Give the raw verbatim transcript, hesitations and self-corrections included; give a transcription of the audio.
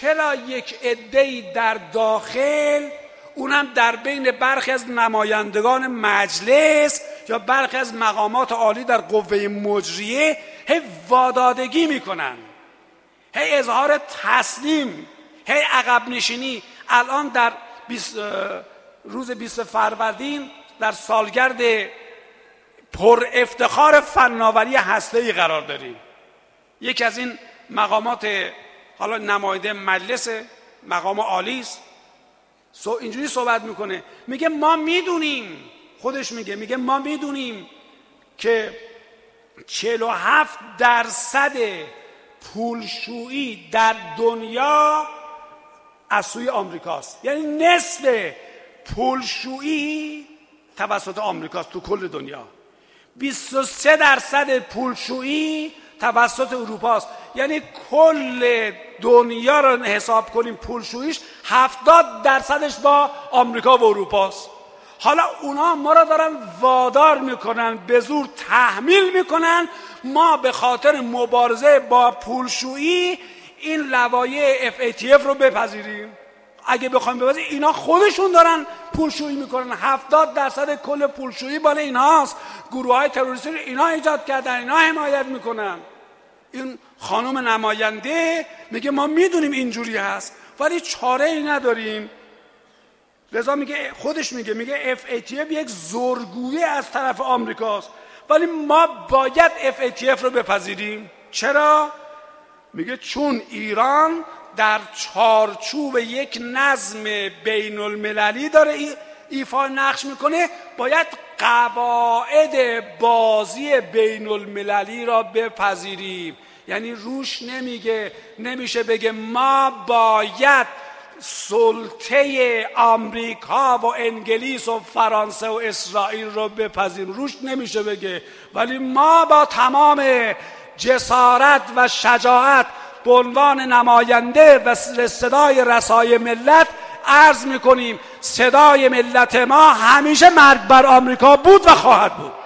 چرا یک عده‌ای در داخل، اونم در بین برخی از نمایندگان مجلس یا برخی از مقامات عالی در قوه مجریه هی وادادگی میکنن، هی اظهار تسلیم، هی عقب نشینی. الان در روز بیست فروردین در سالگرد پر افتخار فناوری هسته‌ای قرار داریم. یکی از این مقامات، حالا نماینده مجلس، مقام عالی است، اینجوری صحبت میکنه، میگه ما میدونیم، خودش میگه میگه ما میدونیم که چهل و هفت درصد پولشویی در دنیا از سوی آمریکاست. یعنی نصف پولشویی توسط آمریکاست تو کل دنیا. بیست و سه درصد پولشویی توسط اروپاست. یعنی کل دنیا رو حساب کنیم پولشوییش هفتاد درصدش با آمریکا و اروپاست. حالا اونا ما رو دارن وادار میکنن، به زور تحمیل میکنن ما به خاطر مبارزه با پولشویی این لوایح اف ای تی اف رو بپذیریم. اگه بخوایم بپذیریم، اینا خودشون دارن پولشویی میکنن. هفتاد درصد کل پولشویی مال ایناست. گروه های تروریستی رو اینا ایجاد کردن، اینا حمایت میکنن. این خانم نماینده میگه ما میدونیم اینجوری هست ولی چاره ای نداریم. لذا میگه، خودش میگه میگه اف ای تی اف یک زورگویی از طرف آمریکاست ولی ما باید اف ای تی اف رو بپذیریم. چرا؟ میگه چون ایران در چارچوب یک نظم بین المللی داره ایفا نقش میکنه، باید قواعد بازی بین المللی را بپذیریم. یعنی روش نمیگه، نمیشه بگه ما باید سلطه آمریکا و انگلیس و فرانسه و اسرائیل رو بپذیریم، روش نمیشه بگه. ولی ما با تمام جسارت و شجاعت به عنوان نماینده و صدای رسای ملت عرض میکنیم صدای ملت ما همیشه مرگ بر آمریکا بود و خواهد بود.